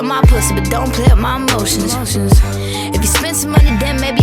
my pussy, but don't play with my emotions. If you spend some money, then maybe